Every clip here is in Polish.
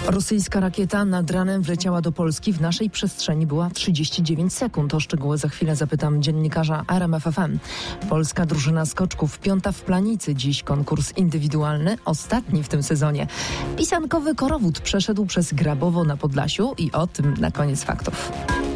Rosyjska rakieta nad ranem wleciała do Polski. W naszej przestrzeni była 39 sekund. O szczegóły za chwilę zapytam dziennikarza RMF FM. Polska drużyna skoczków, 5. w Planicy. Dziś konkurs indywidualny, ostatni w tym sezonie. Pisankowy korowód przeszedł przez Grabowo na Podlasiu i o tym na koniec faktów.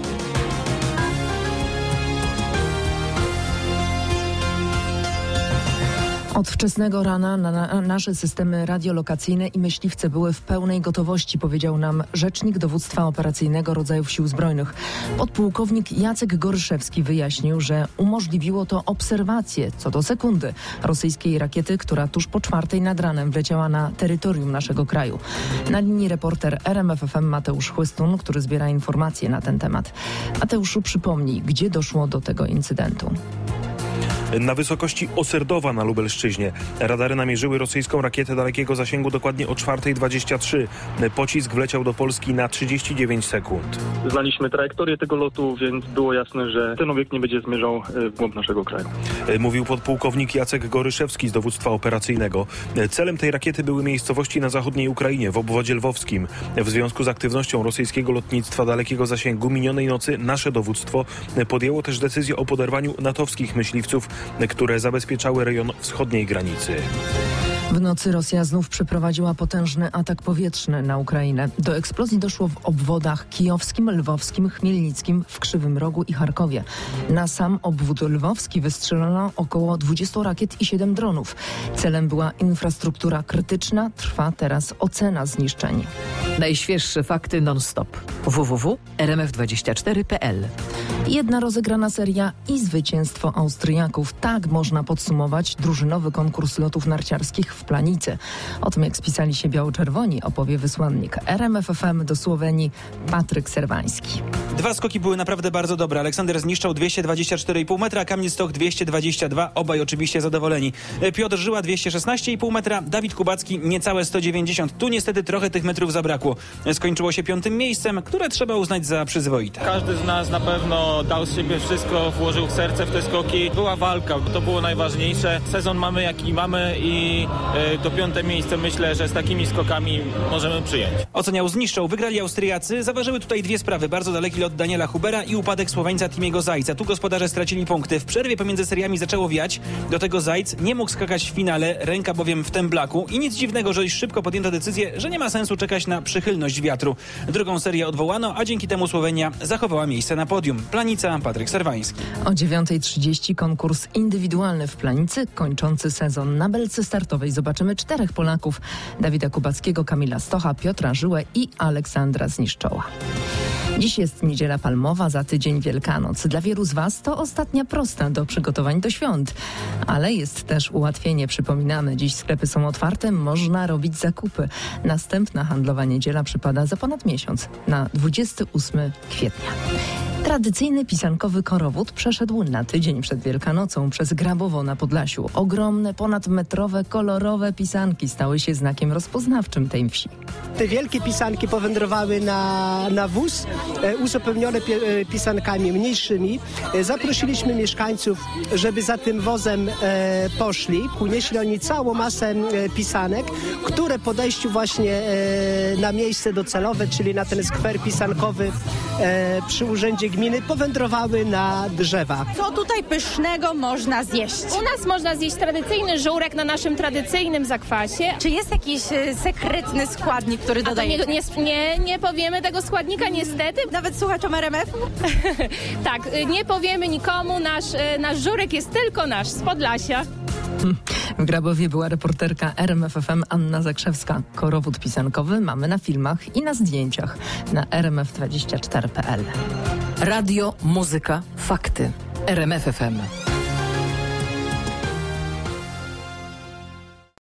Od wczesnego rana nasze systemy radiolokacyjne i myśliwce były w pełnej gotowości, powiedział nam rzecznik dowództwa operacyjnego rodzajów Sił Zbrojnych. Podpułkownik Jacek Goryszewski wyjaśnił, że umożliwiło to obserwację co do sekundy rosyjskiej rakiety, która tuż po 4:00 nad ranem wleciała na terytorium naszego kraju. Na linii reporter RMF FM Mateusz Chłystun, który zbiera informacje na ten temat. Mateuszu, przypomnij, gdzie doszło do tego incydentu? Na wysokości Oserdowa na Lubelszczyźnie. Radary namierzyły rosyjską rakietę dalekiego zasięgu dokładnie o 4:23. Pocisk wleciał do Polski na 39 sekund. Znaliśmy trajektorię tego lotu, więc było jasne, że ten obiekt nie będzie zmierzał w głąb naszego kraju. Mówił podpułkownik Jacek Goryszewski z dowództwa operacyjnego. Celem tej rakiety były miejscowości na zachodniej Ukrainie, w obwodzie lwowskim. W związku z aktywnością rosyjskiego lotnictwa dalekiego zasięgu minionej nocy nasze dowództwo podjęło też decyzję o poderwaniu natowskich myśliwców, które zabezpieczały rejon wschodniej granicy. W nocy Rosja znów przeprowadziła potężny atak powietrzny na Ukrainę. Do eksplozji doszło w obwodach kijowskim, lwowskim, chmielnickim, w Krzywym Rogu i Charkowie. Na sam obwód lwowski wystrzelono około 20 rakiet i 7 dronów. Celem była infrastruktura krytyczna. Trwa teraz ocena zniszczeń. Najświeższe fakty non-stop. www.rmf24.pl. Jedna rozegrana seria i zwycięstwo Austriaków. Tak można podsumować drużynowy konkurs lotów narciarskich w Planicy. O tym, jak spisali się biało-czerwoni, opowie wysłannik RMF FM do Słowenii Patryk Serwański. Dwa skoki były naprawdę bardzo dobre. Aleksander zniszczał 224,5 metra, Kamil Stoch 222, obaj oczywiście zadowoleni. Piotr Żyła 216,5 metra, Dawid Kubacki niecałe 190. Tu niestety trochę tych metrów zabrakło. Skończyło się 5. miejscem, które trzeba uznać za przyzwoite. Każdy z nas na pewno dał z siebie wszystko, włożył serce w te skoki. Była walka, to było najważniejsze. Sezon mamy jaki mamy i to 5. miejsce myślę, że z takimi skokami możemy przyjąć. Oceniał zniszczą. Wygrali Austriacy. Zaważyły tutaj dwie sprawy. Bardzo daleki lot Daniela Hubera i upadek Słoweńca Timiego Zajca. Tu gospodarze stracili punkty. W przerwie pomiędzy seriami zaczęło wiać. Do tego Zajc nie mógł skakać w finale, ręka bowiem w temblaku. I nic dziwnego, że szybko podjęto decyzję, że nie ma sensu czekać na przychylność wiatru. Drugą serię odwołano, a dzięki temu Słowenia zachowała miejsce na podium. Planica, Patryk Serwański. O 9:30 konkurs indywidualny w Planicy, kończący sezon. Na belce startowej zobaczymy 4 Polaków: Dawida Kubackiego, Kamila Stocha, Piotra Żyłę i Aleksandra Zniszczoła. Dziś jest Niedziela Palmowa, za tydzień Wielkanoc. Dla wielu z Was to ostatnia prosta do przygotowań do świąt. Ale jest też ułatwienie, przypominamy. Dziś sklepy są otwarte, można robić zakupy. Następna handlowa niedziela przypada za ponad miesiąc, na 28 kwietnia. Tradycyjny pisankowy korowód przeszedł na tydzień przed Wielkanocą przez Grabowo na Podlasiu. Ogromne, ponadmetrowe, kolorowe pisanki stały się znakiem rozpoznawczym tej wsi. Te wielkie pisanki powędrowały na wóz, uzupełnione pisankami mniejszymi. Zaprosiliśmy mieszkańców, żeby za tym wozem poszli. Unieśli oni całą masę pisanek, które po dojściu właśnie na miejsce docelowe, czyli na ten skwer pisankowy przy urzędzie gminy, powędrowały na drzewa. Co tutaj pysznego można zjeść? U nas można zjeść tradycyjny żurek na naszym tradycyjnym zakwasie. Czy jest jakiś sekretny składnik, który dodajecie? Nie powiemy tego składnika niestety. Nawet słuchaczom RMF-u? Tak, nie powiemy nikomu. Nasz żurek jest tylko nasz, z Podlasia. W Grabowie była reporterka RMF FM Anna Zakrzewska. Korowód pisankowy mamy na filmach i na zdjęciach na rmf24.pl. Radio, muzyka, fakty. RMF FM.